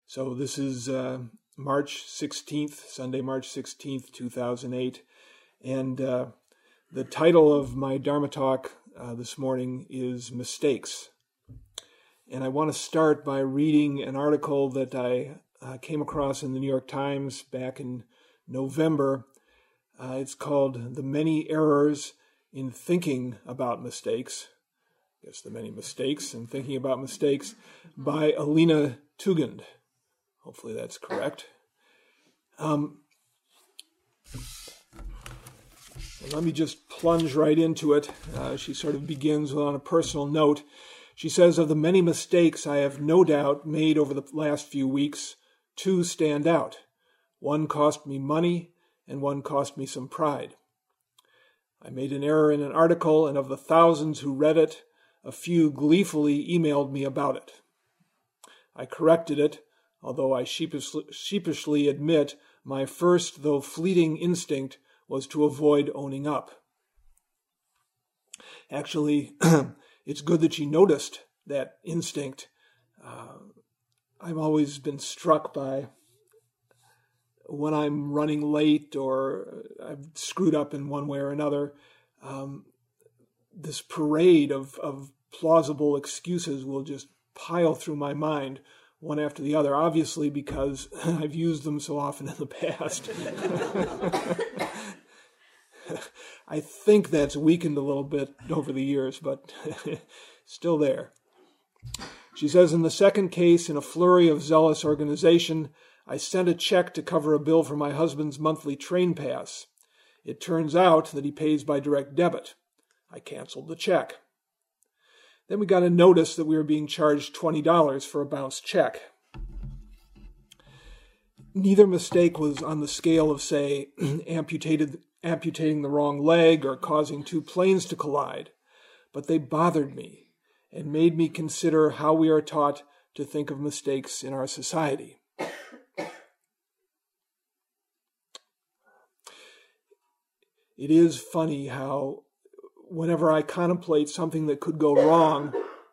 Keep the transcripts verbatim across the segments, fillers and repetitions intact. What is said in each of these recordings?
So this is uh, March sixteenth, Sunday, March sixteenth, two thousand eight. And uh, the title of my Dharma talk uh, this morning is Mistakes. And I want to start by reading an article that I uh, came across in the New York Times back in November. Uh, it's called The Many Errors in Thinking About Mistakes. I guess the many mistakes in thinking about mistakes, by Alina Tugend. Hopefully that's correct. Um, let me just plunge right into it. Uh, she sort of begins on a personal note. She says, of the many mistakes I have no doubt made over the last few weeks, two stand out. One cost me money, and one cost me some pride. I made an error in an article, and of the thousands who read it, a few gleefully emailed me about it. I corrected it, although I sheepishly, sheepishly admit my first, though fleeting, instinct was to avoid owning up. Actually, it's good that she noticed that instinct. Uh, I've always been struck by when I'm running late or I've screwed up in one way or another, um, this parade of, of plausible excuses will just pile through my mind one after the other, obviously because I've used them so often in the past. I think that's weakened a little bit over the years, but still there. She says, in the second case, in a flurry of zealous organization, I sent a check to cover a bill for my husband's monthly train pass. It turns out that he pays by direct debit. I canceled the check. Then we got a notice that we were being charged twenty dollars for a bounced check. Neither mistake was on the scale of, say, amputated, amputating the wrong leg or causing two planes to collide, but they bothered me and made me consider how we are taught to think of mistakes in our society. It is funny how whenever I contemplate something that could go wrong,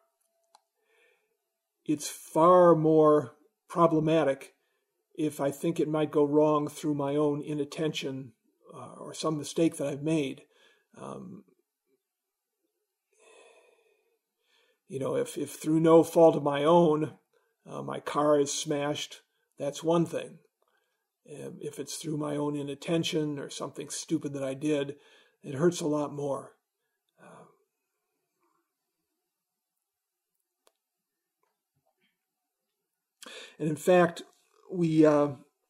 it's far more problematic if I think it might go wrong through my own inattention uh, or some mistake that I've made. Um, you know, if, if through no fault of my own, uh, my car is smashed, that's one thing. Um, if it's through my own inattention or something stupid that I did, it hurts a lot more. Um, and in fact, we uh,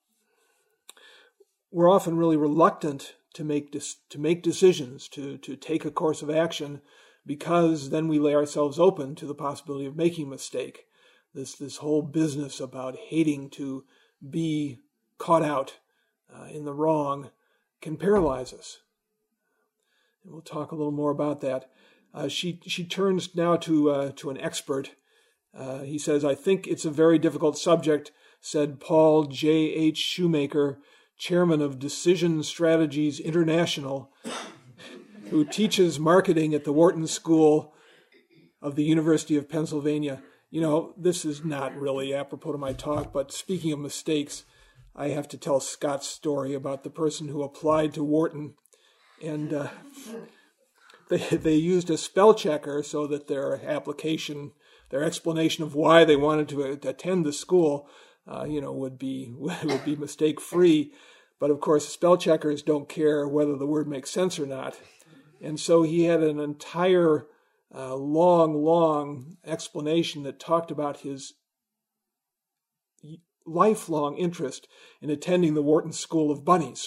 we're often really reluctant to make dis- to make decisions, to to take a course of action, because then we lay ourselves open to the possibility of making a mistake. This this whole business about hating to be caught out uh, in the wrong can paralyze us. And we'll talk a little more about that. Uh, she she turns now to uh, to an expert. Uh, he says, I think it's a very difficult subject, said Paul J H Shoemaker, chairman of Decision Strategies International, who teaches marketing at the Wharton School of the University of Pennsylvania. You know, this is not really apropos to my talk, but speaking of mistakes, I have to tell Scott's story about the person who applied to Wharton, and uh, they they used a spell checker so that their application, their explanation of why they wanted to attend the school, uh, you know, would be would be mistake free. But of course, spell checkers don't care whether the word makes sense or not, and so he had an entire uh, long, long explanation that talked about his lifelong interest in attending the Wharton School of Bunnies.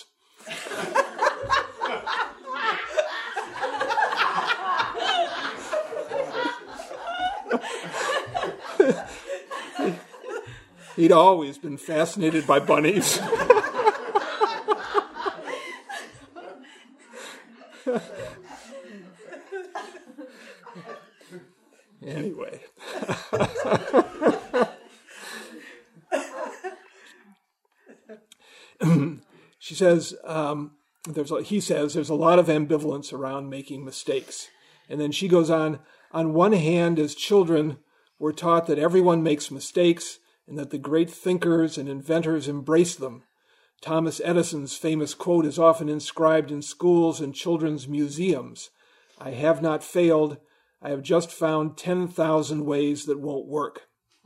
He'd always been fascinated by bunnies. Anyway. She says, um, there's a, he says, there's a lot of ambivalence around making mistakes. And then she goes on, on one hand, as children, we're taught that everyone makes mistakes and that the great thinkers and inventors embraced them. Thomas Edison's famous quote is often inscribed in schools and children's museums. "I have not failed. I have just found ten thousand ways that won't work."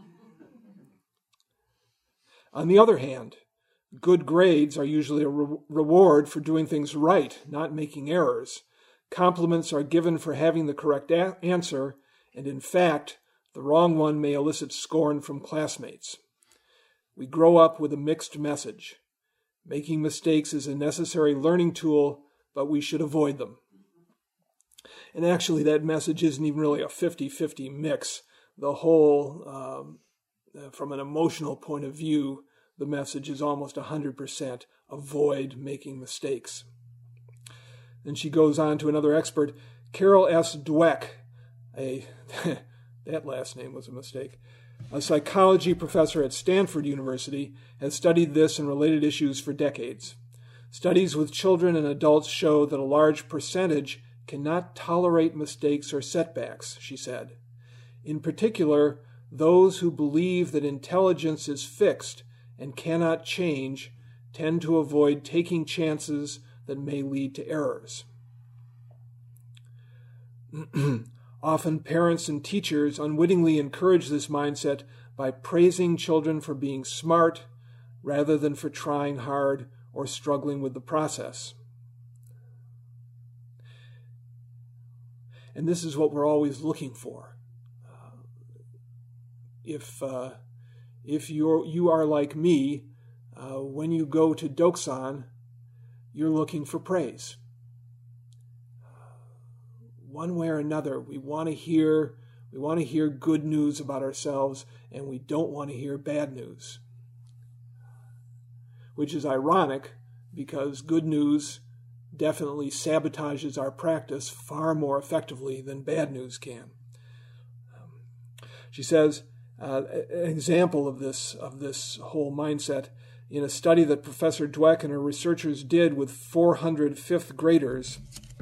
On the other hand, good grades are usually a re- reward for doing things right, not making errors. Compliments are given for having the correct a- answer, and in fact, the wrong one may elicit scorn from classmates. We grow up with a mixed message. Making mistakes is a necessary learning tool, but we should avoid them. And actually, that message isn't even really a fifty-fifty mix. The whole, um, from an emotional point of view, the message is almost one hundred percent avoid making mistakes. Then she goes on to another expert, Carol S. Dweck, a that last name was a mistake, a psychology professor at Stanford University, has studied this and related issues for decades. Studies with children and adults show that a large percentage cannot tolerate mistakes or setbacks, she said. In particular, those who believe that intelligence is fixed and cannot change tend to avoid taking chances that may lead to errors. Often parents and teachers unwittingly encourage this mindset by praising children for being smart rather than for trying hard or struggling with the process. And this is what we're always looking for. Uh, if uh, if you're, you are like me, uh, when you go to Doksan, you're looking for praise. One way or another, we want to hear we want to hear good news about ourselves, and we don't want to hear bad news. Which is ironic, because good news definitely sabotages our practice far more effectively than bad news can. Um, she says, uh, an example of this of this whole mindset, in a study that Professor Dweck and her researchers did with four hundred fifth graders,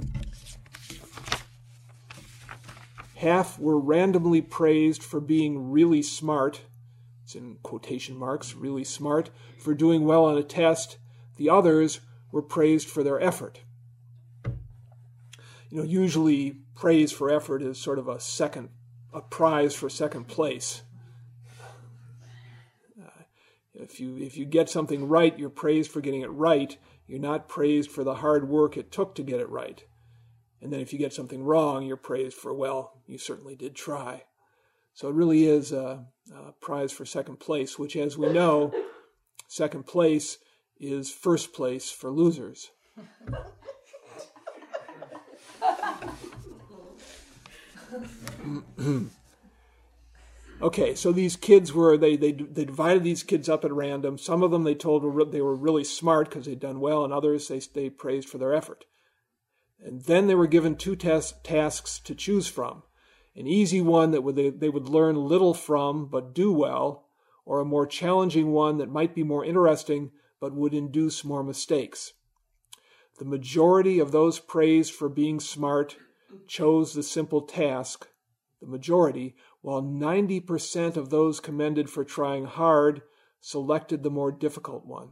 half were randomly praised for being really smart, it's in quotation marks, really smart, for doing well on a test. The others were praised for their effort. You know, usually praise for effort is sort of a second, a prize for second place. Uh, if you if you get something right, you're praised for getting it right. You're not praised for the hard work it took to get it right. And then if you get something wrong, you're praised for, well, you certainly did try. So it really is a, a prize for second place, which, as we know, second place is first place for losers. Okay, so these kids were, they, they they divided these kids up at random. Some of them they told were, they were really smart because they'd done well, and others they, they praised for their effort. And then they were given two tas- tasks to choose from. An easy one that would they, they would learn little from but do well, or a more challenging one that might be more interesting but would induce more mistakes. The majority of those praised for being smart chose the simple task, the majority, while ninety percent of those commended for trying hard selected the more difficult one.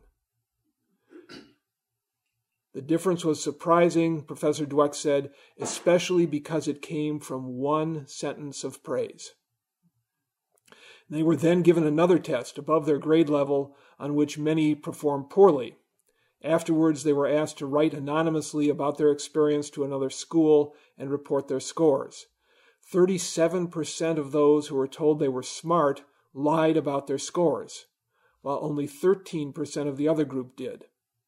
The difference was surprising, Professor Dweck said, especially because it came from one sentence of praise. They were then given another test above their grade level on which many performed poorly. Afterwards, they were asked to write anonymously about their experience to another school and report their scores. thirty-seven percent of those who were told they were smart lied about their scores, while only thirteen percent of the other group did.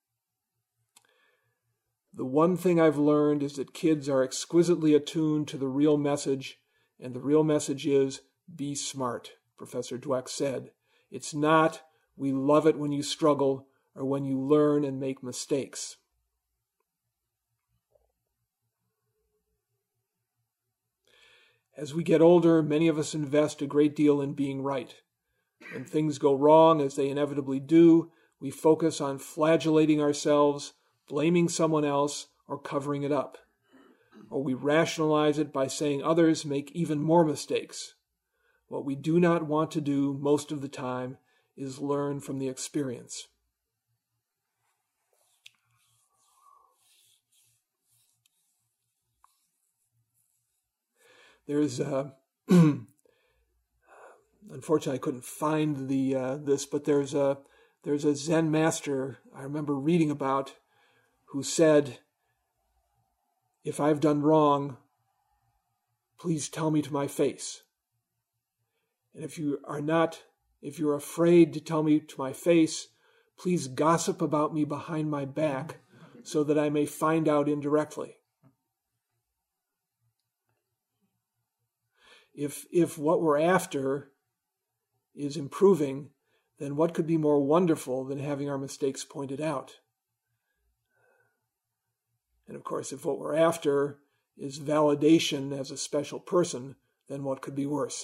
The one thing I've learned is that kids are exquisitely attuned to the real message, and the real message is, be smart, Professor Dweck said. It's not, we love it when you struggle or when you learn and make mistakes. As we get older, many of us invest a great deal in being right. When things go wrong, as they inevitably do, we focus on flagellating ourselves, blaming someone else, or covering it up. Or we rationalize it by saying others make even more mistakes. What we do not want to do most of the time is learn from the experience. There's, uh, unfortunately, I couldn't find the uh, this, but there's a there's a Zen master I remember reading about who said, "If I've done wrong, please tell me to my face. And if you are not, if you're afraid to tell me to my face, please gossip about me behind my back so that I may find out indirectly." If if what we're after is improving, then what could be more wonderful than having our mistakes pointed out? And of course, if what we're after is validation as a special person, then what could be worse?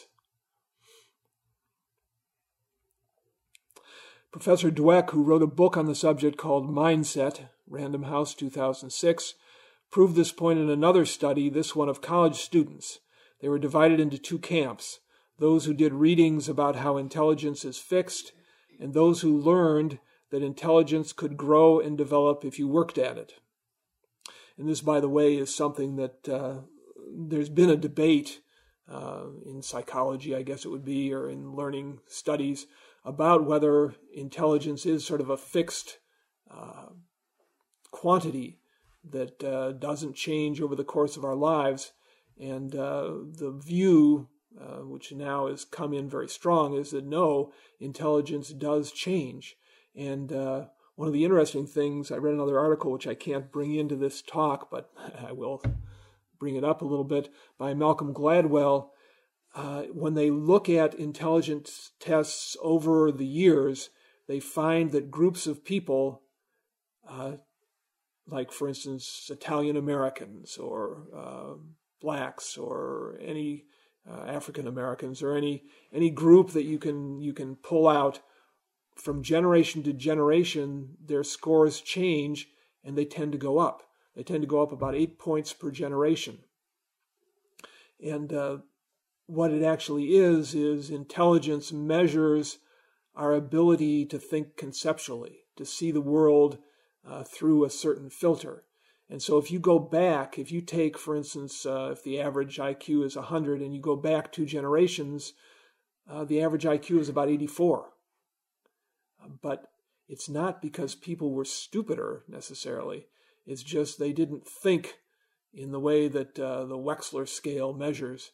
Professor Dweck, who wrote a book on the subject called Mindset, Random House two thousand six, proved this point in another study, this one of college students. They were divided into two camps, those who did readings about how intelligence is fixed, and those who learned that intelligence could grow and develop if you worked at it. And this, by the way, is something that uh, there's been a debate uh, in psychology, I guess it would be, or in learning studies, about whether intelligence is sort of a fixed uh, quantity that uh, doesn't change over the course of our lives. And uh, the view, uh, which now has come in very strong, is that no, intelligence does change. And uh, one of the interesting things, I read another article, which I can't bring into this talk, but I will bring it up a little bit, by Malcolm Gladwell. Uh, when they look at intelligence tests over the years, they find that groups of people, uh, like, for instance, Italian Americans or uh, blacks or any uh, African Americans or any any group that you can you can pull out, from generation to generation, their scores change and they tend to go up. They tend to go up about eight points per generation. And uh, what it actually is, is intelligence measures our ability to think conceptually, to see the world uh, through a certain filter. And so if you go back, if you take, for instance, uh, if the average I Q is one hundred and you go back two generations, uh, the average I Q is about eighty-four. Uh, but it's not because people were stupider necessarily. It's just they didn't think in the way that uh, the Wechsler scale measures.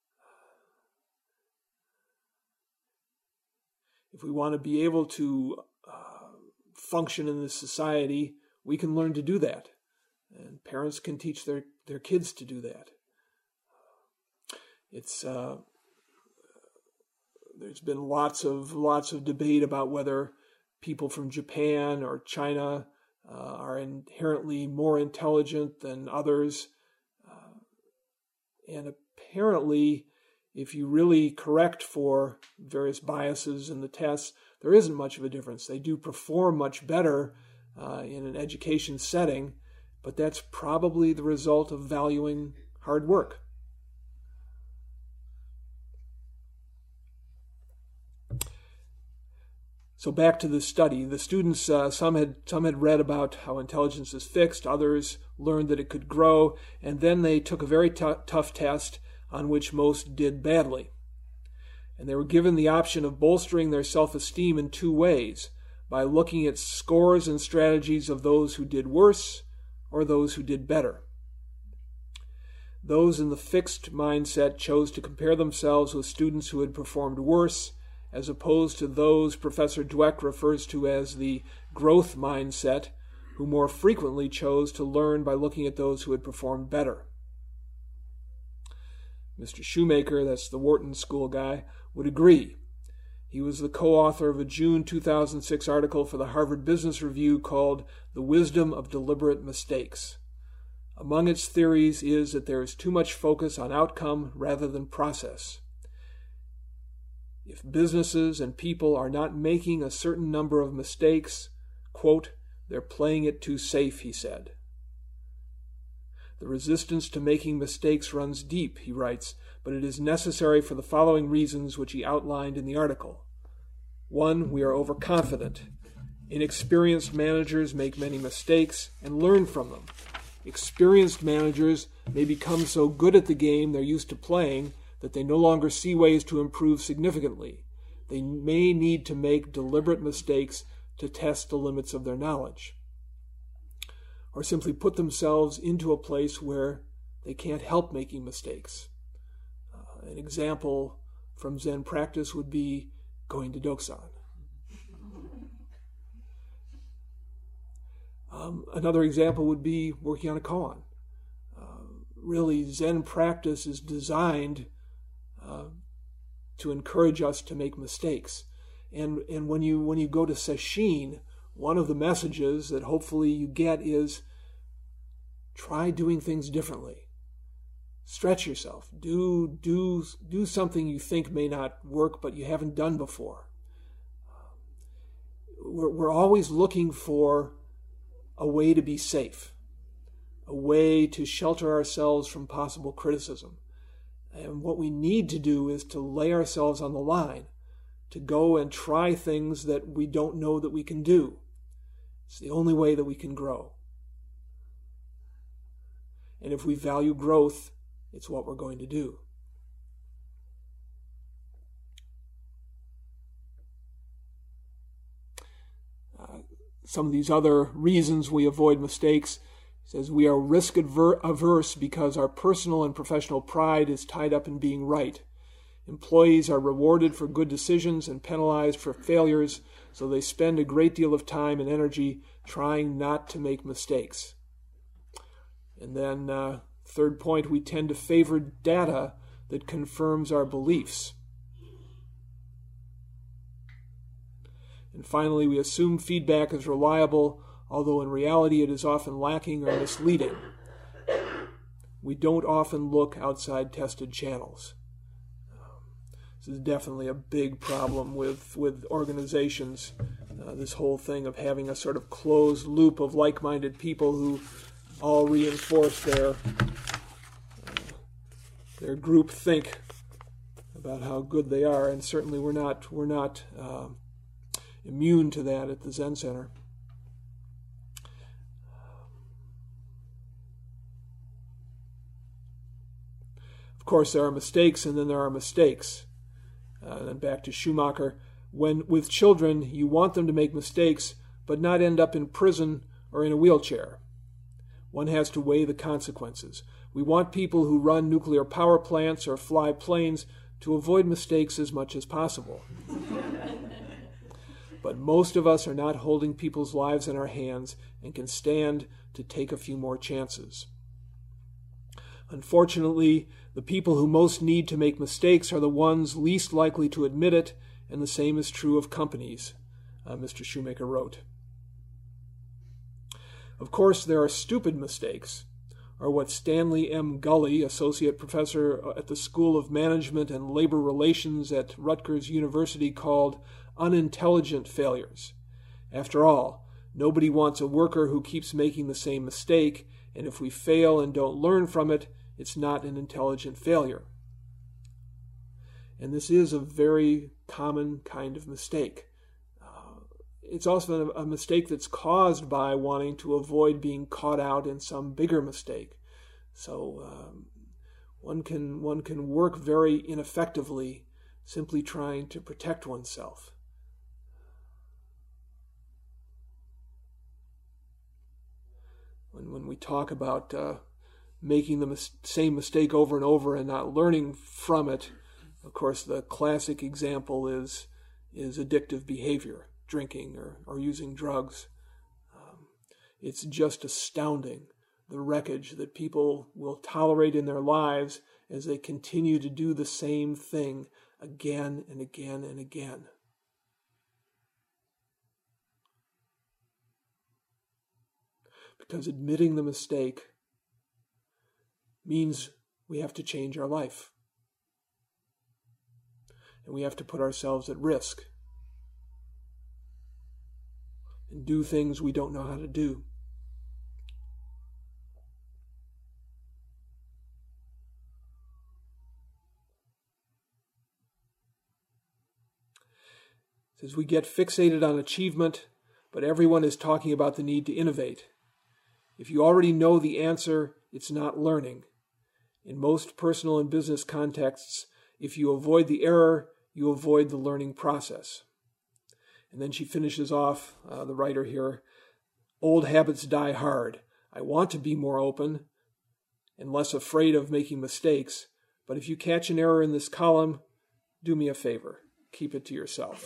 If we want to be able to uh, function in this society, we can learn to do that. And parents can teach their, their kids to do that. It's uh, there's been lots of lots of debate about whether people from Japan or China uh, are inherently more intelligent than others. Uh, and apparently, if you really correct for various biases in the tests, there isn't much of a difference. They do perform much better uh, in an education setting, but that's probably the result of valuing hard work. So back to the study. The students, uh, some had some had read about how intelligence is fixed, others learned that it could grow, and then they took a very t- tough test on which most did badly. And they were given the option of bolstering their self-esteem in two ways, by looking at scores and strategies of those who did worse or those who did better. Those in the fixed mindset chose to compare themselves with students who had performed worse, as opposed to those Professor Dweck refers to as the growth mindset, who more frequently chose to learn by looking at those who had performed better. Mister Shoemaker, that's the Wharton School guy, would agree. He was the co-author of a June two thousand six article for the Harvard Business Review called The Wisdom of Deliberate Mistakes. Among its theories is that there is too much focus on outcome rather than process. If businesses and people are not making a certain number of mistakes, quote, they're playing it too safe, he said. The resistance to making mistakes runs deep, he writes, but it is necessary for the following reasons which he outlined in the article. One, we are overconfident. Inexperienced managers make many mistakes and learn from them. Experienced managers may become so good at the game they're used to playing that they no longer see ways to improve significantly. They may need to make deliberate mistakes to test the limits of their knowledge, or simply put themselves into a place where they can't help making mistakes. Uh, an example from Zen practice would be going to Doksan. Um, another example would be working on a koan. Uh, really, Zen practice is designed uh, to encourage us to make mistakes. And and when you when you go to sesshin, one of the messages that hopefully you get is try doing things differently. Stretch yourself. Do do do something you think may not work, but you haven't done before. We're we're always looking for a way to be safe, a way to shelter ourselves from possible criticism. And what we need to do is to lay ourselves on the line, to go and try things that we don't know that we can do. It's the only way that we can grow. And if we value growth, it's what we're going to do. Uh, some of these other reasons we avoid mistakes, says we are risk adver- averse because our personal and professional pride is tied up in being right. Employees are rewarded for good decisions and penalized for failures, so they spend a great deal of time and energy trying not to make mistakes. And then, uh, third point, we tend to favor data that confirms our beliefs. And finally, we assume feedback is reliable, although in reality it is often lacking or misleading. We don't often look outside tested channels. This is definitely a big problem with, with organizations, uh, this whole thing of having a sort of closed loop of like-minded people who all reinforce their, uh, their group think about how good they are, and certainly we're not, we're not uh, immune to that at the Zen Center. Of course, there are mistakes, and then there are mistakes. Uh, and then back to Schumacher. When with children, you want them to make mistakes, but not end up in prison or in a wheelchair. One has to weigh the consequences. We want people who run nuclear power plants or fly planes to avoid mistakes as much as possible. But most of us are not holding people's lives in our hands and can stand to take a few more chances. Unfortunately, the people who most need to make mistakes are the ones least likely to admit it, and the same is true of companies, uh, Mister Shoemaker wrote. Of course, there are stupid mistakes, or what Stanley M. Gully, associate professor at the School of Management and Labor Relations at Rutgers University, called unintelligent failures. After all, nobody wants a worker who keeps making the same mistake, and if we fail and don't learn from it, it's not an intelligent failure. And this is a very common kind of mistake. Uh, it's also a, a mistake that's caused by wanting to avoid being caught out in some bigger mistake. So um, one can one can work very ineffectively simply trying to protect oneself. When when we talk about uh, making the mis- same mistake over and over and not learning from it, of course, the classic example is is addictive behavior, drinking or, or using drugs. Um, it's just astounding, the wreckage that people will tolerate in their lives as they continue to do the same thing again and again and again. Because admitting the mistake means we have to change our life. And we have to put ourselves at risk and do things we don't know how to do. says we get fixated on achievement, but everyone is talking about the need to innovate. If you already know the answer, it's not learning. In most personal and business contexts, if you avoid the error, you avoid the learning process. And then she finishes off, uh, the writer here, old habits die hard. I want to be more open and less afraid of making mistakes, but if you catch an error in this column, do me a favor. Keep it to yourself.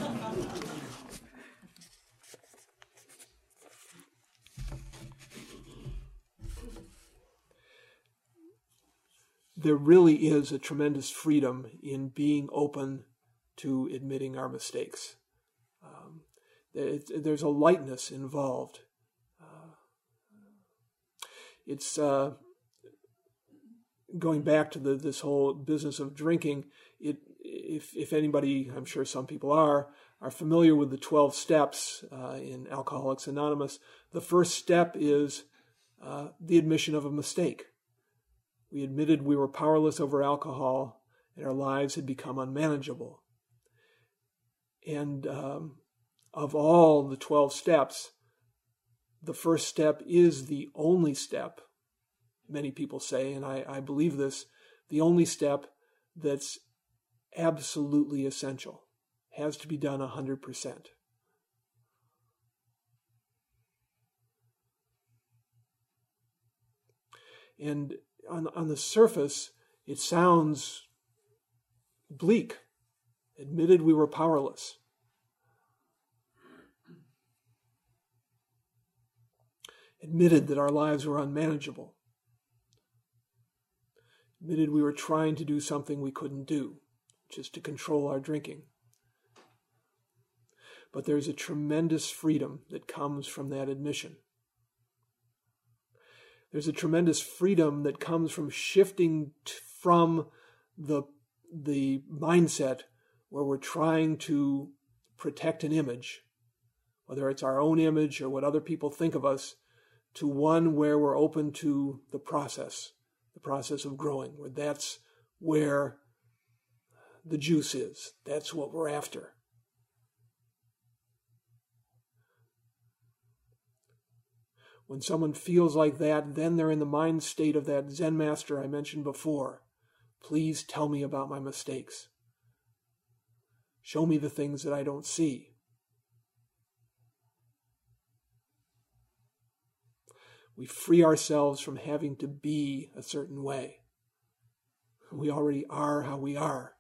There really is a tremendous freedom in being open to admitting our mistakes. Um, it, there's a lightness involved. Uh, it's uh, going back to the, this whole business of drinking. It, if, if anybody, I'm sure some people are, are familiar with the twelve steps uh, in Alcoholics Anonymous, the first step is uh, the admission of a mistake. We admitted we were powerless over alcohol and our lives had become unmanageable. And um, of all the twelve steps, the first step is the only step, many people say, and I, I believe this, the only step that's absolutely essential, has to be done one hundred percent. And on, on the surface, it sounds bleak. Admitted we were powerless. Admitted that our lives were unmanageable. Admitted we were trying to do something we couldn't do, which is to control our drinking. But there's a tremendous freedom that comes from that admission. There's a tremendous freedom that comes from shifting t- from the, the mindset where we're trying to protect an image, whether it's our own image or what other people think of us, to one where we're open to the process, the process of growing, where that's where the juice is. That's what we're after. When someone feels like that, then they're in the mind state of that Zen master I mentioned before. Please tell me about my mistakes. Show me the things that I don't see. We free ourselves from having to be a certain way. We already are how we are.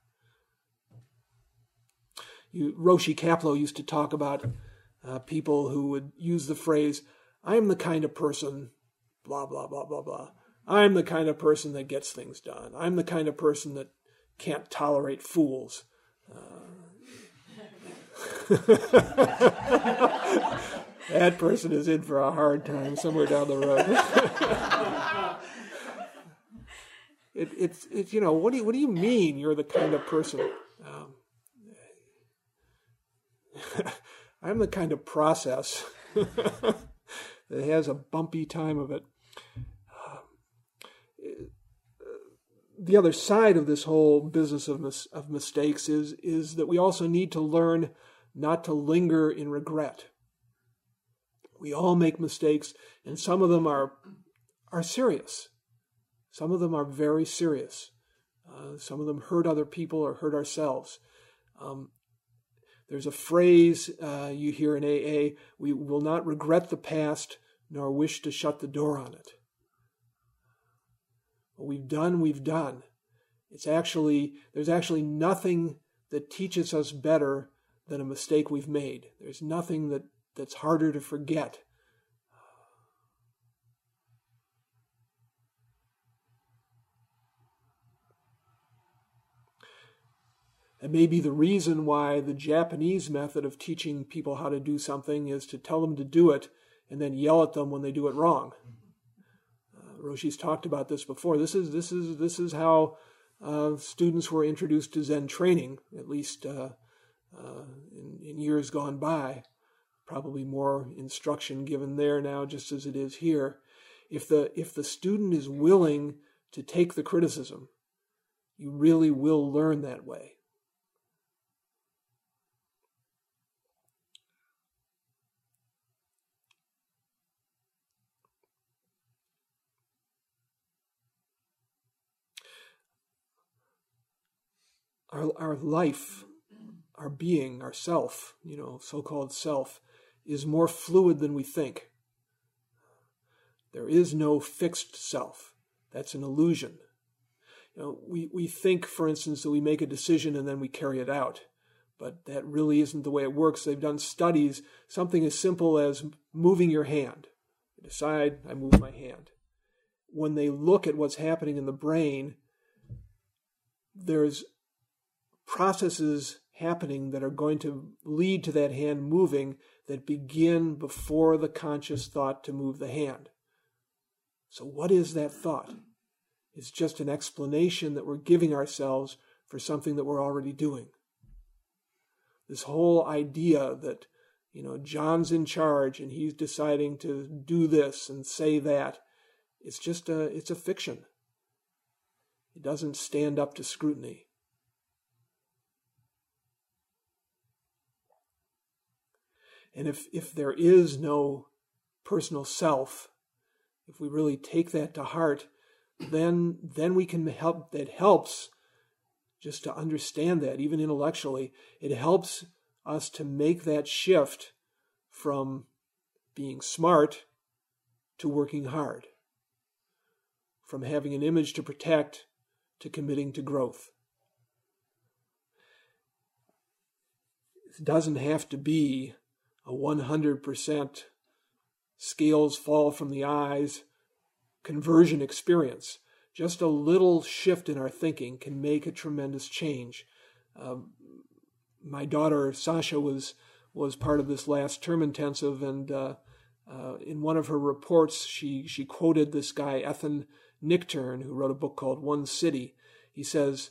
You, Roshi Kapleau used to talk about uh, people who would use the phrase, I'm the kind of person, blah, blah, blah, blah, blah. I'm the kind of person that gets things done. I'm the kind of person that can't tolerate fools. Uh, that person is in for a hard time somewhere down the road. it, it's, it's, you know, what do you, what do you mean you're the kind of person? Um, I'm the kind of process that has a bumpy time of it. The other side of this whole business of mis- of mistakes is, is that we also need to learn not to linger in regret. We all make mistakes, and some of them are, are serious. Some of them are very serious. Uh, some of them hurt other people or hurt ourselves. Um, There's a phrase uh, you hear in A A, we will not regret the past nor wish to shut the door on it. What we've done, we've done. It's actually, there's actually nothing that teaches us better than a mistake we've made. There's nothing that, that's harder to forget. It may be the reason why the Japanese method of teaching people how to do something is to tell them to do it and then yell at them when they do it wrong. Uh, Roshi's talked about this before. This is this is this is how uh, students were introduced to Zen training, at least uh, uh, in, in years gone by. Probably more instruction given there now, just as it is here. If the if the student is willing to take the criticism, you really will learn that way. our, our life, our being, our self, you know, so-called self, is more fluid than we think. There is no fixed self. That's an illusion. You know, we, we think, for instance, that we make a decision and then we carry it out. But that really isn't the way it works. They've done studies, something as simple as moving your hand. You decide, I move my hand. When they look at what's happening in the brain, there's processes happening that are going to lead to that hand moving that begin before the conscious thought to move the hand. So what is that thought? It's just an explanation that we're giving ourselves for something that we're already doing. This whole idea that, you know, John's in charge and he's deciding to do this and say that, it's just a, it's a fiction. It doesn't stand up to scrutiny. And if, if there is no personal self, if we really take that to heart, then, then we can help, that helps just to understand that, even intellectually, it helps us to make that shift from being smart to working hard, from having an image to protect to committing to growth. It doesn't have to be a one hundred percent scales fall from the eyes conversion experience. Just a little shift in our thinking can make a tremendous change. Um, my daughter, Sasha, was was part of this last term intensive, and uh, uh, in one of her reports, she, she quoted this guy, Ethan Nichtern, who wrote a book called One City. He says,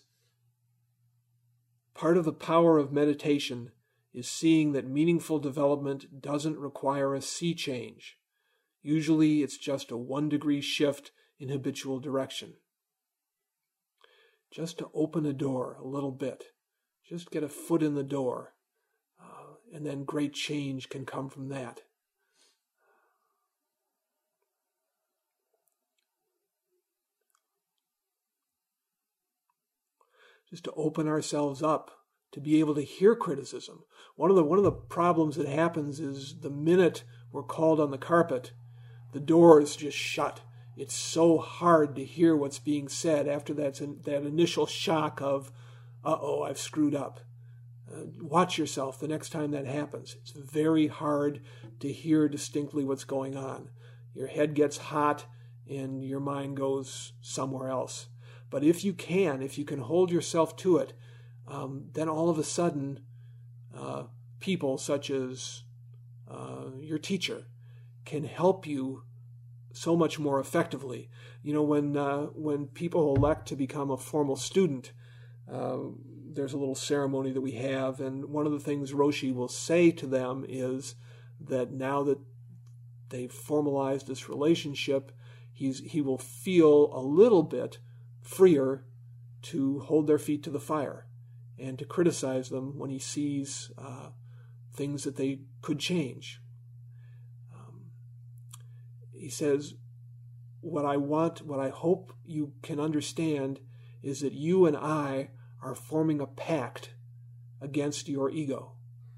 part of the power of meditation is seeing that meaningful development doesn't require a sea change. Usually it's just a one-degree shift in habitual direction. Just to open a door a little bit, just get a foot in the door, uh, and then great change can come from that. Just to open ourselves up to be able to hear criticism. One of the one of the problems that happens is the minute we're called on the carpet, the door is just shut. It's so hard to hear what's being said after that's in, that initial shock of, uh-oh, I've screwed up. Uh, watch yourself the next time that happens. It's very hard to hear distinctly what's going on. Your head gets hot and your mind goes somewhere else. But if you can, if you can hold yourself to it, um, then all of a sudden, uh, people such as uh, your teacher can help you so much more effectively. You know, when uh, when people elect to become a formal student, uh, there's a little ceremony that we have, and one of the things Roshi will say to them is that now that they've formalized this relationship, he's he will feel a little bit freer to hold their feet to the fire and to criticize them when he sees uh, things that they could change. Um, he says, what I want, what I hope you can understand is that you and I are forming a pact against your ego.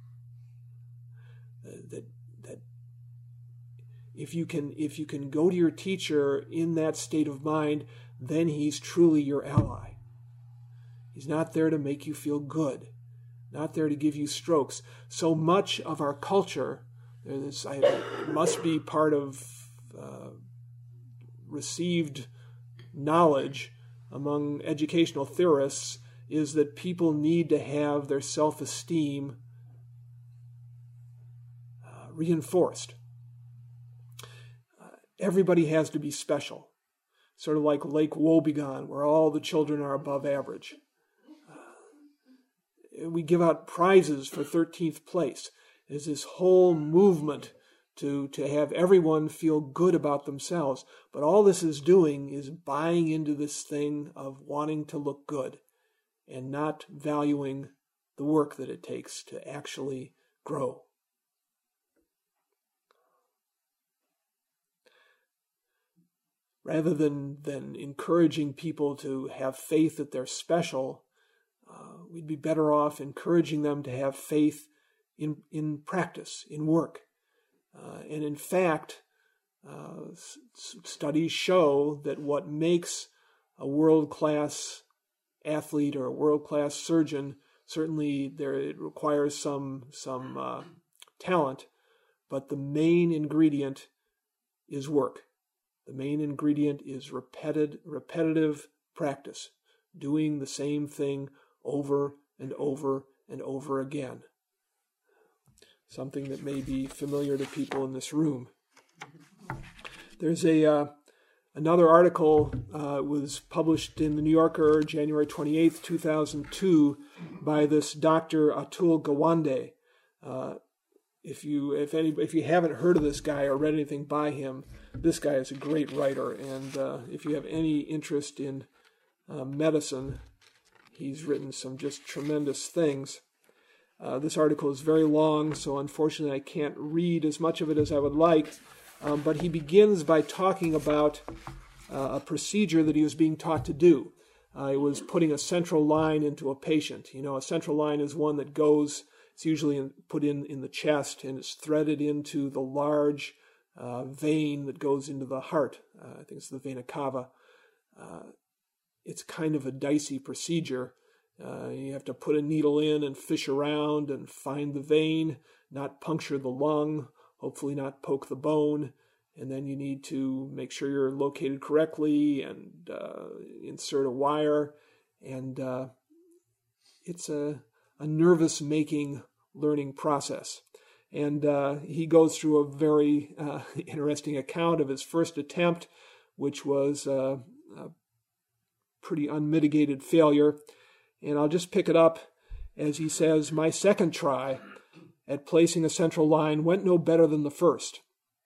Uh, that that if you can if you can go to your teacher in that state of mind, then he's truly your ally. He's not there to make you feel good, not there to give you strokes. So much of our culture, this I, it must be part of uh, received knowledge among educational theorists, is that people need to have their self-esteem uh, reinforced. Uh, everybody has to be special, sort of like Lake Wobegon, where all the children are above average. Uh, we give out prizes for thirteenth place. There's this whole movement to, to have everyone feel good about themselves. But all this is doing is buying into this thing of wanting to look good and not valuing the work that it takes to actually grow. Rather than, than encouraging people to have faith that they're special, uh, we'd be better off encouraging them to have faith in, in practice, in work. Uh, and in fact, uh, s- studies show that what makes a world-class athlete or a world-class surgeon, certainly there it requires some some uh, talent, but the main ingredient is work. The main ingredient is repeated, repetitive practice, doing the same thing over and over and over again. Something that may be familiar to people in this room. There's a uh, another article uh, was published in the New Yorker, January twenty-eighth, two thousand two, by this Doctor Atul Gawande. Uh, if you if any if you haven't heard of this guy or read anything by him, this guy is a great writer. And uh, if you have any interest in uh, medicine, he's written some just tremendous things. Uh, this article is very long, so unfortunately I can't read as much of it as I would like. Um, but he begins by talking about uh, a procedure that he was being taught to do. Uh, it was putting a central line into a patient. You know, a central line is one that goes, it's usually in, put in, in the chest, and it's threaded into the large uh, vein that goes into the heart. Uh, I think it's the vena cava. Uh, it's kind of a dicey procedure. Uh, you have to put a needle in and fish around and find the vein, not puncture the lung, hopefully not poke the bone, and then you need to make sure you're located correctly and uh, insert a wire. And uh, it's a, a nervous-making learning process. And uh, he goes through a very uh, interesting account of his first attempt, which was uh, a pretty unmitigated failure. And I'll just pick it up as he says, "My second try at placing a central line went no better than the first.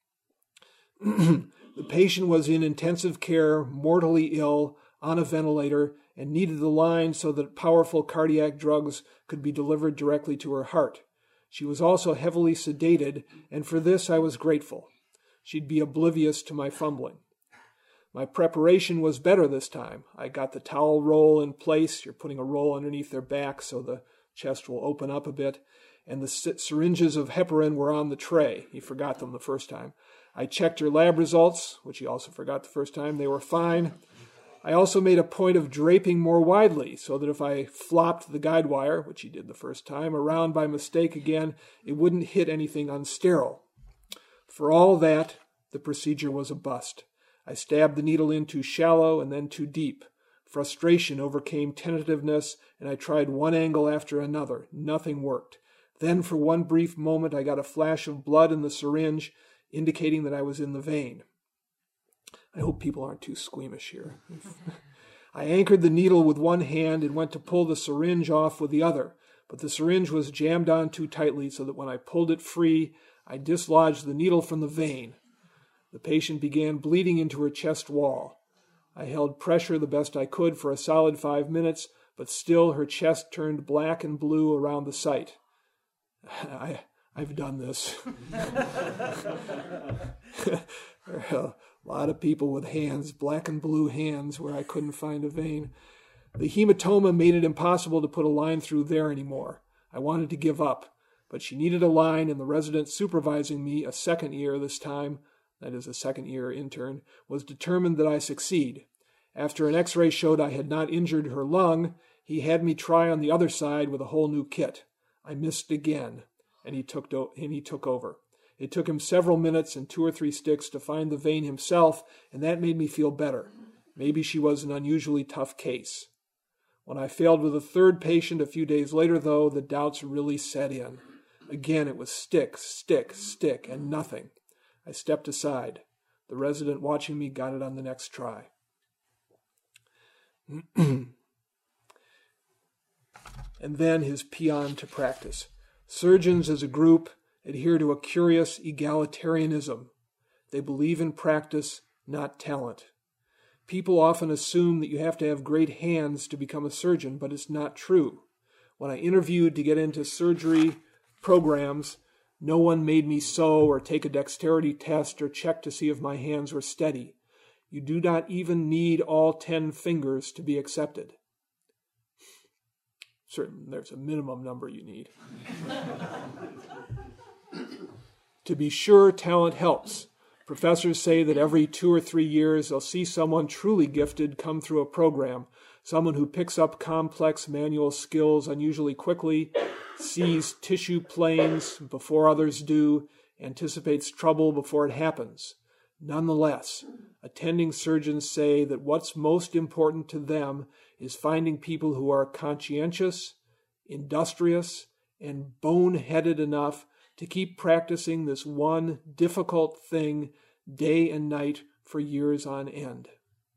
The patient was in intensive care, mortally ill, on a ventilator, and needed the line so that powerful cardiac drugs could be delivered directly to her heart. She was also heavily sedated, and for this I was grateful. She'd be oblivious to my fumbling. My preparation was better this time. I got the towel roll in place. You're putting a roll underneath their back so the chest will open up a bit. And the syringes of heparin were on the tray. He forgot them the first time. I checked her lab results, which he also forgot the first time. They were fine. I also made a point of draping more widely so that if I flopped the guide wire, which he did the first time, around by mistake again, it wouldn't hit anything unsterile. For all that, the procedure was a bust. I stabbed the needle in too shallow and then too deep. Frustration overcame tentativeness, and I tried one angle after another. Nothing worked. Then, for one brief moment, I got a flash of blood in the syringe, indicating that I was in the vein. I hope people aren't too squeamish here. I anchored the needle with one hand and went to pull the syringe off with the other, but the syringe was jammed on too tightly so that when I pulled it free, I dislodged the needle from the vein. The patient began bleeding into her chest wall. I held pressure the best I could for a solid five minutes, but still her chest turned black and blue around the site. I, I've done this. There are a lot of people with hands, black and blue hands, where I couldn't find a vein. The hematoma made it impossible to put a line through there anymore. I wanted to give up, but she needed a line, and the resident supervising me, a second year this time, that is a second year intern, was determined that I succeed. After an x-ray showed I had not injured her lung, he had me try on the other side with a whole new kit. I missed again, and he took do- and he took over. It took him several minutes and two or three sticks to find the vein himself, and that made me feel better. Maybe she was an unusually tough case. When I failed with a third patient a few days later, though, the doubts really set in. Again, it was stick, stick, stick, and nothing. I stepped aside. The resident watching me got it on the next try. And then his paean to practice. Surgeons as a group adhere to a curious egalitarianism. They believe in practice, not talent. People often assume that you have to have great hands to become a surgeon, but it's not true. When I interviewed to get into surgery programs, no one made me sew or take a dexterity test or check to see if my hands were steady. You do not even need all ten fingers to be accepted. certain there's a minimum number you need. To be sure, talent helps. Professors say that every two or three years they'll see someone truly gifted come through a program, someone who picks up complex manual skills unusually quickly, sees tissue planes before others do, anticipates trouble before it happens. Nonetheless, attending surgeons say that what's most important to them is finding people who are conscientious, industrious, and boneheaded enough to keep practicing this one difficult thing day and night for years on end.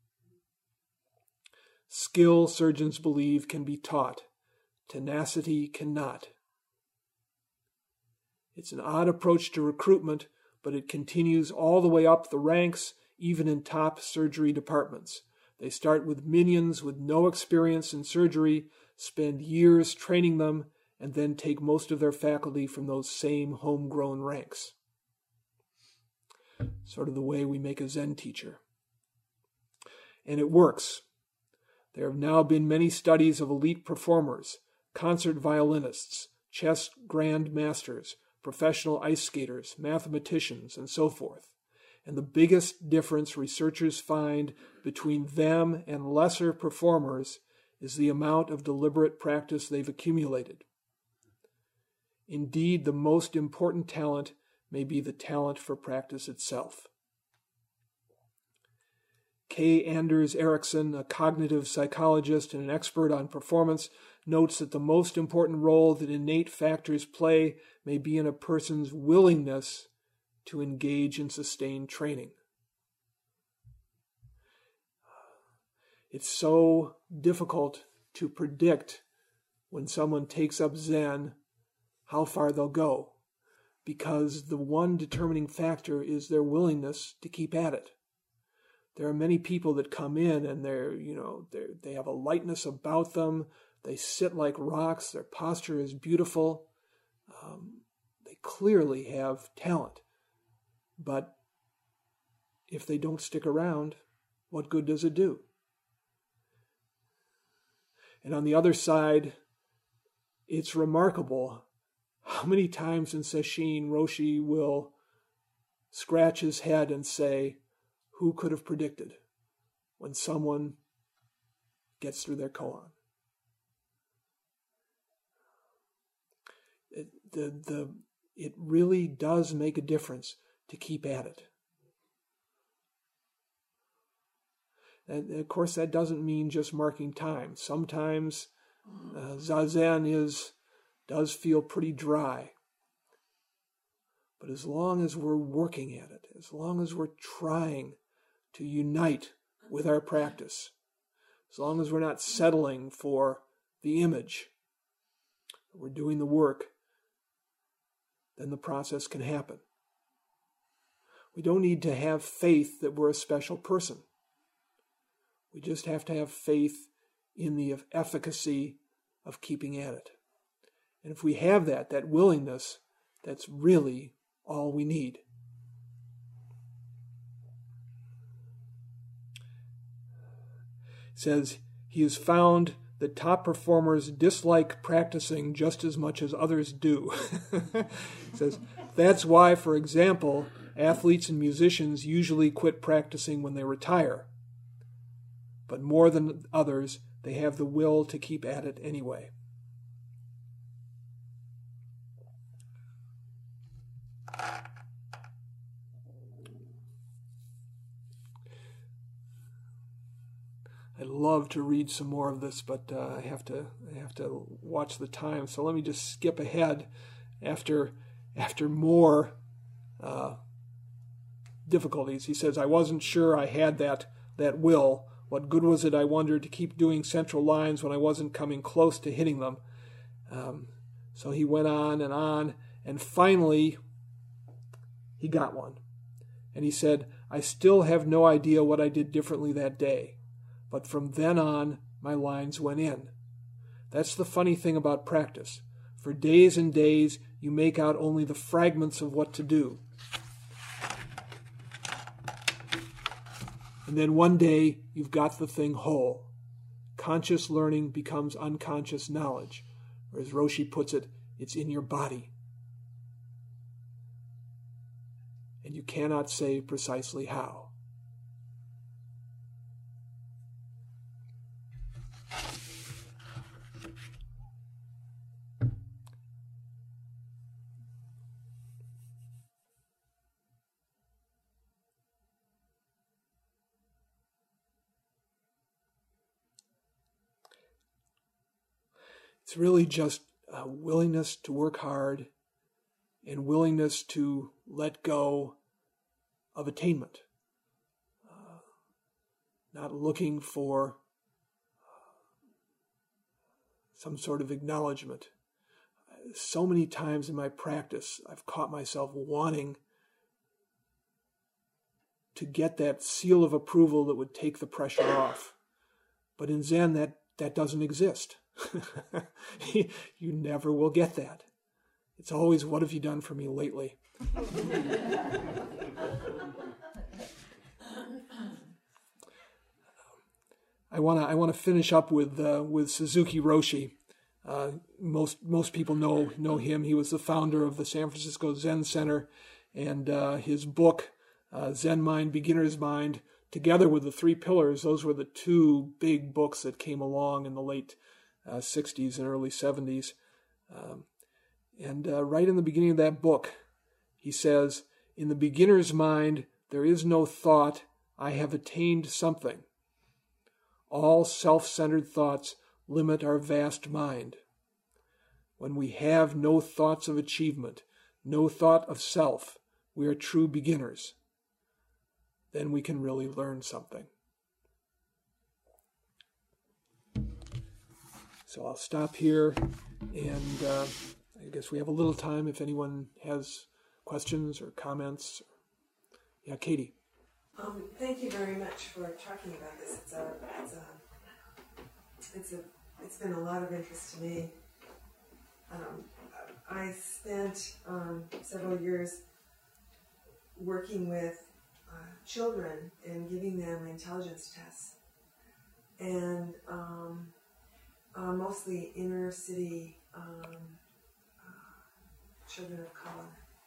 Skill, surgeons believe, can be taught. Tenacity cannot. It's an odd approach to recruitment, but it continues all the way up the ranks, even in top surgery departments. They start with minions with no experience in surgery, spend years training them, and then take most of their faculty from those same homegrown ranks. Sort of the way we make a Zen teacher. And it works. There have now been many studies of elite performers, concert violinists, chess grandmasters, professional ice skaters, mathematicians, and so forth. And the biggest difference researchers find between them and lesser performers is the amount of deliberate practice they've accumulated. Indeed, the most important talent may be the talent for practice itself. K. Anders Ericsson, a cognitive psychologist and an expert on performance, notes that the most important role that innate factors play may be in a person's willingness to engage in sustained training. It's so difficult to predict when someone takes up Zen how far they'll go, because the one determining factor is their willingness to keep at it. There are many people that come in and they're, you know, they they have a lightness about them. They sit like rocks. Their posture is beautiful. Um, they clearly have talent. But if they don't stick around, what good does it do? And on the other side, it's remarkable how many times in Sesshin Roshi will scratch his head and say, who could have predicted when someone gets through their koan? It, the, the, it really does make a difference to keep at it. And of course, that doesn't mean just marking time. Sometimes uh, Zazen is does feel pretty dry. But as long as we're working at it, as long as we're trying to unite with our practice, as long as we're not settling for the image, we're doing the work, then the process can happen. We don't need to have faith that we're a special person. We just have to have faith in the efficacy of keeping at it. And if we have that, that willingness, that's really all we need. It says, he has found that top performers dislike practicing just as much as others do. It says, that's why, for example, athletes and musicians usually quit practicing when they retire. But more than others, they have the will to keep at it anyway. I'd love to read some more of this, but uh, I have to I have to watch the time. So let me just skip ahead after after more uh, difficulties. He says, I wasn't sure I had that that will. What good was it, I wondered, to keep doing central lines when I wasn't coming close to hitting them? Um, so he went on and on, and finally he got one. And he said, I still have no idea what I did differently that day. But from then on, my lines went in. That's the funny thing about practice. For days and days, you make out only the fragments of what to do. And then one day, you've got the thing whole, conscious learning becomes unconscious knowledge. Or as Roshi puts it, it's in your body. And you cannot say precisely how. It's really just a willingness to work hard and willingness to let go of attainment. Uh, not looking for uh, some sort of acknowledgement. So many times in my practice, I've caught myself wanting to get that seal of approval that would take the pressure off. But in Zen, that, that doesn't exist. You never will get that. It's always, what have you done for me lately? I want to I want to finish up with uh, with Suzuki Roshi. Uh, most most people know know him. He was the founder of the San Francisco Zen Center, and uh, his book uh, Zen Mind, Beginner's Mind, together with the Three Pillars, those were the two big books that came along in the late uh, sixties and early seventies. Um, and uh, right in the beginning of that book, he says, "In the beginner's mind, there is no thought, I have attained something. All self-centered thoughts limit our vast mind. When we have no thoughts of achievement, no thought of self, we are true beginners. Then we can really learn something." So I'll stop here, and uh, I guess we have a little time if anyone has questions or comments. Yeah, Katie. Um, thank you very much for talking about this. It's a, it's a, it's a, it's been a lot of interest to me. Um, I spent um, several years working with uh, children and giving them intelligence tests, and um, uh, mostly inner city um, uh, children of color.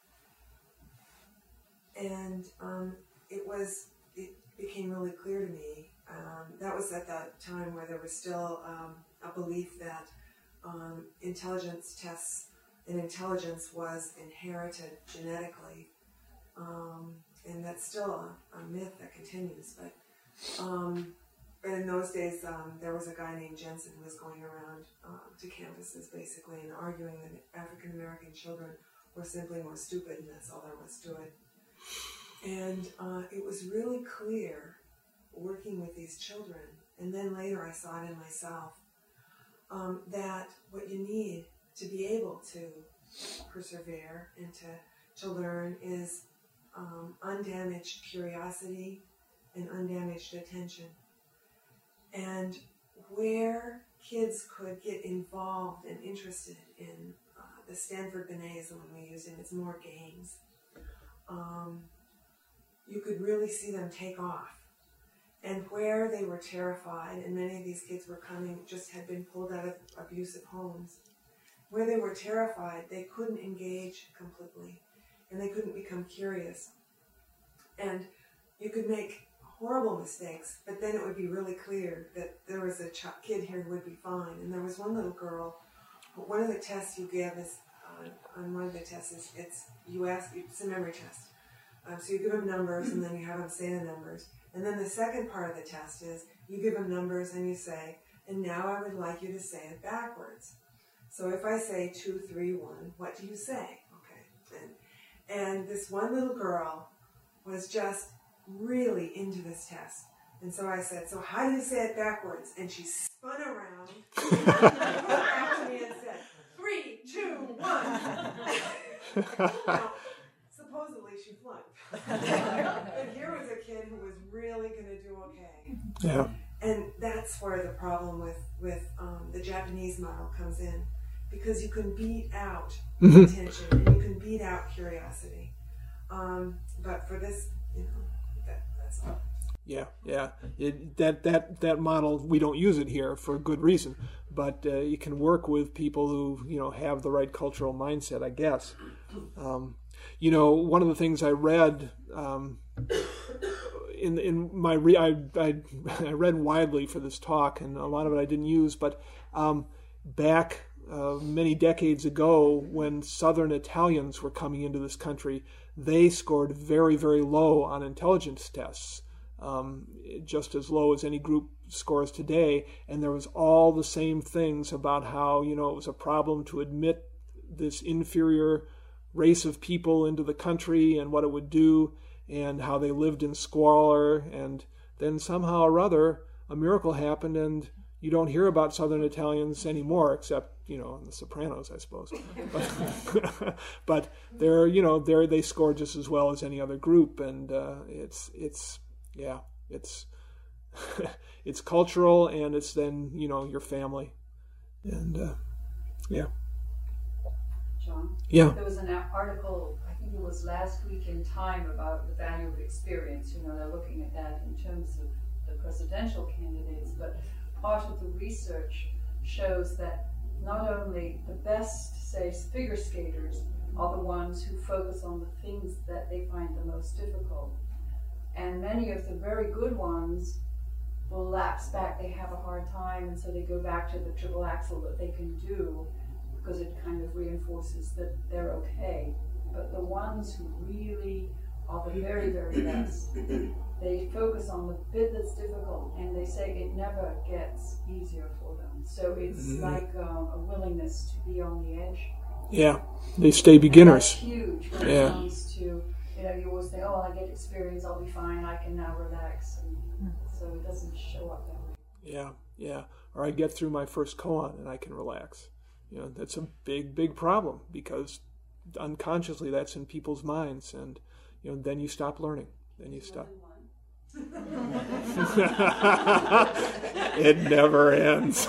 And um, it was, it became really clear to me, um, that was at that time where there was still um, a belief that um, intelligence tests and intelligence was inherited genetically. Um, and that's still a, a myth that continues. But, um, but in those days, um, there was a guy named Jensen who was going around uh, to campuses basically and arguing that African American children were simply more stupid, and that's all there was to it. And uh, it was really clear working with these children, and then later I saw it in myself, um, that what you need to be able to persevere and to, to learn is um, undamaged curiosity and undamaged attention. And where kids could get involved and interested in uh, the Stanford Binet is the one we use, and it's more games. Um, you could really see them take off. And where they were terrified, and many of these kids were coming, just had been pulled out of abusive homes, where they were terrified, they couldn't engage completely, and they couldn't become curious. And you could make horrible mistakes, but then it would be really clear that there was a ch- kid here who would be fine. And there was one little girl, one of the tests you give is, uh, on one of the tests, is it's, you ask, it's a memory test. Um, so you give them numbers, and then you have them say the numbers. And then the second part of the test is you give them numbers and you say, and now I would like you to say it backwards. So if I say two, three, one, what do you say? Okay. And, and this one little girl was just really into this test. And so I said, so how do you say it backwards? And she spun around, looked back to me and said, three, two, one. Now, supposedly she flunked. But here was a kid who was really going to do okay. Yeah. And that's where the problem with, with um, the Japanese model comes in. Because you can beat out mm-hmm. attention and you can beat out curiosity. Um, but for this, you know, that, that's all. Yeah, yeah. It, that that that model, we don't use it here for good reason, but uh, you can work with people who you know have the right cultural mindset, I guess. Um, you know, one of the things I read um, in in my re- I, I I read widely for this talk, and a lot of it I didn't use, but um, back uh, many decades ago, when Southern Italians were coming into this country, they scored very very low on intelligence tests. Um, just as low as any group scores today, and there was all the same things about how, you know, it was a problem to admit this inferior race of people into the country and what it would do, and how they lived in squalor, and then somehow or other a miracle happened, and you don't hear about Southern Italians anymore, except, you know, in The Sopranos, I suppose. But, but they're, you know, they're, they score just as well as any other group, and uh, it's it's Yeah, it's it's cultural, and it's then, you know, your family, and uh, yeah. John? Yeah. There was an article, I think it was last week in Time, about the value of experience. You know, they're looking at that in terms of the presidential candidates, but part of the research shows that not only the best, say, figure skaters are the ones who focus on the things that they find the most difficult. And many of the very good ones will lapse back. They have a hard time, and so they go back to the triple axel that they can do because it kind of reinforces that they're okay. But the ones who really are the very, very best, they focus on the bit that's difficult, and they say it never gets easier for them. So it's mm-hmm. like uh, a willingness to be on the edge. Yeah, they stay beginners. And that's huge when yeah. it comes to, you know, you always think, oh, I get experience, I'll be fine, I can now relax. And so it doesn't show up that way. Yeah, yeah. Or I get through my first koan and I can relax. You know, that's a big, big problem because unconsciously that's in people's minds. And, you know, then you stop learning. Then you stop. It never ends.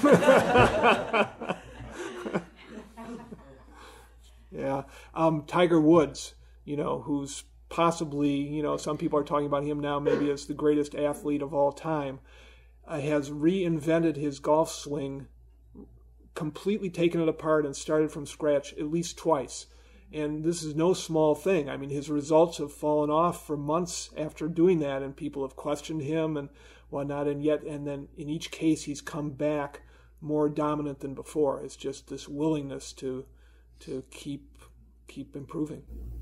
Yeah. Um, Tiger Woods, you know, who's possibly, you know, some people are talking about him now maybe as the greatest athlete of all time, uh, has reinvented his golf swing, completely taken it apart and started from scratch at least twice. And this is no small thing. I mean, his results have fallen off for months after doing that, and people have questioned him and whatnot, and yet, and then in each case, he's come back more dominant than before. It's just this willingness to to keep keep improving.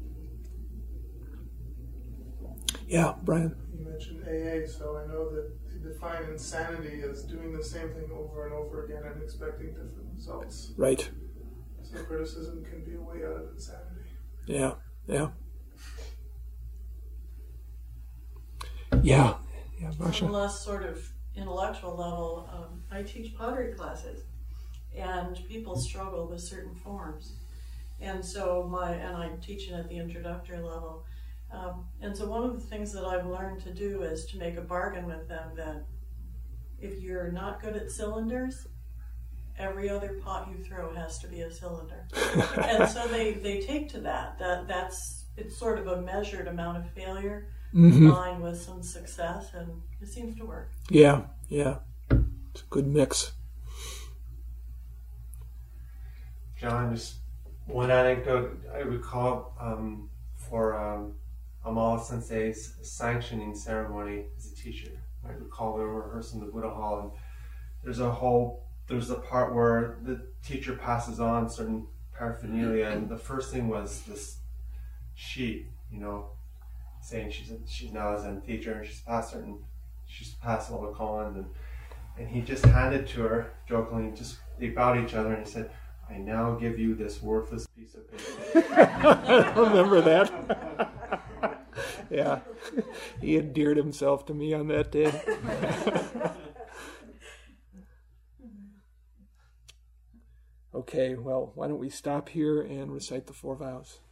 Yeah, Brian. You mentioned A A, so I know that they define insanity as doing the same thing over and over again and expecting different results. Right. So criticism can be a way out of insanity. Yeah, yeah. Yeah, yeah, Marcia. On a less sort of intellectual level, um, I teach pottery classes, and people struggle with certain forms. And so my, and I'm teaching at the introductory level. Um, and so one of the things that I've learned to do is to make a bargain with them that if you're not good at cylinders, every other pot you throw has to be a cylinder. And so they, they take to that. That that's it's sort of a measured amount of failure mm-hmm. combined with some success, and it seems to work. Yeah, yeah. It's a good mix. John, just one anecdote I recall um, for um, Amal Sensei's sanctioning ceremony as a teacher. I recall we were rehearsing the Buddha Hall, and there's a whole there's a part where the teacher passes on certain paraphernalia, and the first thing was this sheet, you know, saying she's a, she's now a Zen teacher, and she's passed certain she's passed all the koans, and and he just handed to her jokingly. Just they bowed each other, and he said, "I now give you this worthless piece of paper." I remember that. Yeah, he endeared himself to me on that day. Okay, well, why don't we stop here and recite the four vows?